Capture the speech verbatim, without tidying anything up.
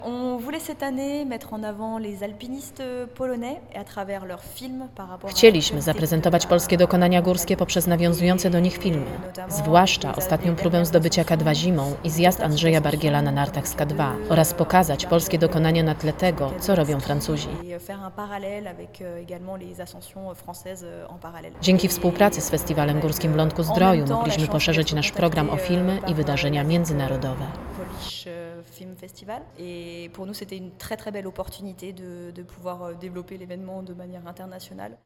On voulait cette année mettre en avant les alpinistes polonais et à travers leurs films par rapport à Chcieliśmy zaprezentować polskie dokonania górskie poprzez nawiązujące do nich filmy, zwłaszcza ostatnią próbę zdobycia K dwa zimą i zjazd Andrzeja Bargiela na nartach z K dwa oraz pokazać polskie dokonania na tle tego, co robią Francuzi. Dzięki współpracy z Festiwalem Górskim w Lądku-Zdroju mogliśmy poszerzyć nasz program o filmy i wydarzenia międzynarodowe. Film Festival et pour nous c'était une très très belle opportunité de, de pouvoir développer l'événement de manière internationale.